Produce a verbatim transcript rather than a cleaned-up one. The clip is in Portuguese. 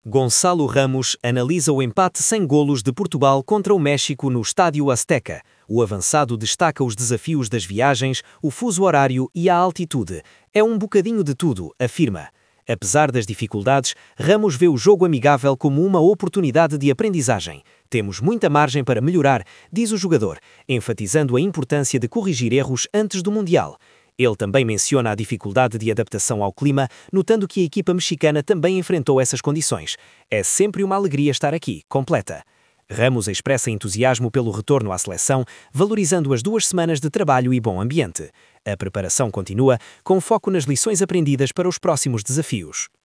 Gonçalo Ramos analisa o empate sem golos de Portugal contra o México no Estádio Azteca. O avançado destaca os desafios das viagens, o fuso horário e a altitude. É um bocadinho de tudo, afirma. Apesar das dificuldades, Ramos vê o jogo amigável como uma oportunidade de aprendizagem. Temos muita margem para melhorar, diz o jogador, enfatizando a importância de corrigir erros antes do Mundial. Ele também menciona a dificuldade de adaptação ao clima, notando que a equipa mexicana também enfrentou essas condições. É sempre uma alegria estar aqui, completa. Ramos expressa entusiasmo pelo retorno à seleção, valorizando as duas semanas de trabalho e bom ambiente. A preparação continua, com foco nas lições aprendidas para os próximos desafios.